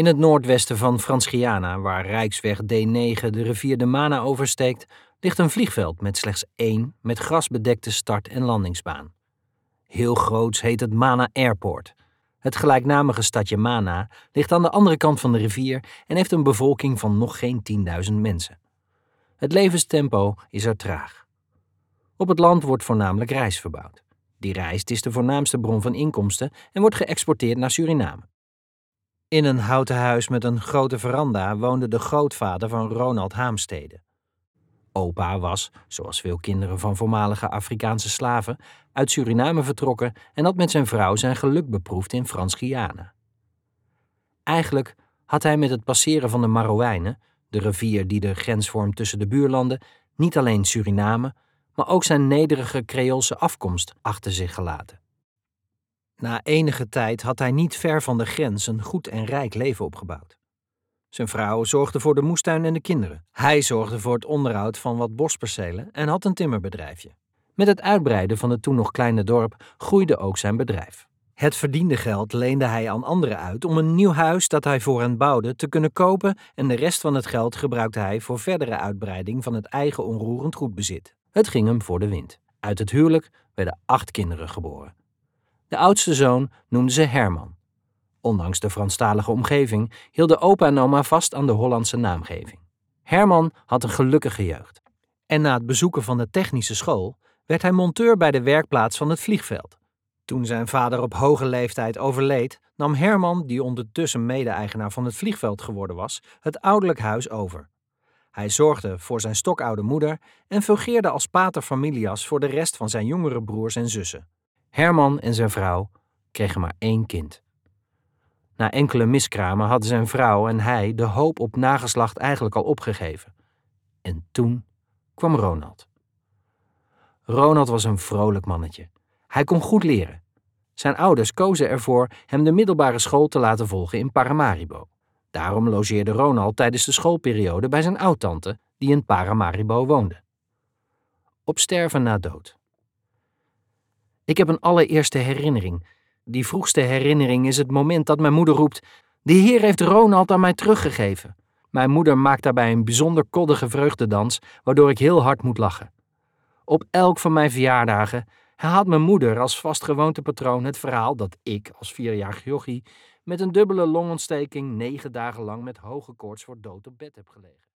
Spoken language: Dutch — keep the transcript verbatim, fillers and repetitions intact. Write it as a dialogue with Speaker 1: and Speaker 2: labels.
Speaker 1: In het noordwesten van Frans-Guyana, waar Rijksweg D negen de rivier de Mana oversteekt, ligt een vliegveld met slechts één met gras bedekte start- en landingsbaan. Heel groots heet het Mana Airport. Het gelijknamige stadje Mana ligt aan de andere kant van de rivier en heeft een bevolking van nog geen tienduizend mensen. Het levenstempo is er traag. Op het land wordt voornamelijk rijst verbouwd. Die rijst is de voornaamste bron van inkomsten en wordt geëxporteerd naar Suriname. In een houten huis met een grote veranda woonde de grootvader van Ronald Haamstede. Opa was, zoals veel kinderen van voormalige Afrikaanse slaven, uit Suriname vertrokken en had met zijn vrouw zijn geluk beproefd in Frans-Guyana. Eigenlijk had hij met het passeren van de Marowijnen, de rivier die de grens vormt tussen de buurlanden, niet alleen Suriname, maar ook zijn nederige Creoolse afkomst achter zich gelaten. Na enige tijd had hij niet ver van de grens een goed en rijk leven opgebouwd. Zijn vrouw zorgde voor de moestuin en de kinderen. Hij zorgde voor het onderhoud van wat bospercelen en had een timmerbedrijfje. Met het uitbreiden van het toen nog kleine dorp groeide ook zijn bedrijf. Het verdiende geld leende hij aan anderen uit om een nieuw huis dat hij voor hen bouwde te kunnen kopen en de rest van het geld gebruikte hij voor verdere uitbreiding van het eigen onroerend goedbezit. Het ging hem voor de wind. Uit het huwelijk werden acht kinderen geboren. De oudste zoon noemden ze Herman. Ondanks de Franstalige omgeving hielden opa en oma vast aan de Hollandse naamgeving. Herman had een gelukkige jeugd. En na het bezoeken van de technische school werd hij monteur bij de werkplaats van het vliegveld. Toen zijn vader op hoge leeftijd overleed, nam Herman, die ondertussen mede-eigenaar van het vliegveld geworden was, het ouderlijk huis over. Hij zorgde voor zijn stokoude moeder en fungeerde als pater familias voor de rest van zijn jongere broers en zussen. Herman en zijn vrouw kregen maar één kind. Na enkele miskramen hadden zijn vrouw en hij de hoop op nageslacht eigenlijk al opgegeven. En toen kwam Ronald. Ronald was een vrolijk mannetje. Hij kon goed leren. Zijn ouders kozen ervoor hem de middelbare school te laten volgen in Paramaribo. Daarom logeerde Ronald tijdens de schoolperiode bij zijn oudtante, die in Paramaribo woonde. Op sterven na dood. Ik heb een allereerste herinnering. Die vroegste herinnering is het moment dat mijn moeder roept: "De Heer heeft Ronald aan mij teruggegeven." Mijn moeder maakt daarbij een bijzonder koddige vreugdedans, waardoor ik heel hard moet lachen. Op elk van mijn verjaardagen herhaalt mijn moeder als vastgewoontepatroon het verhaal dat ik, als vierjarig jochie, met een dubbele longontsteking negen dagen lang met hoge koorts voor dood op bed heb gelegen.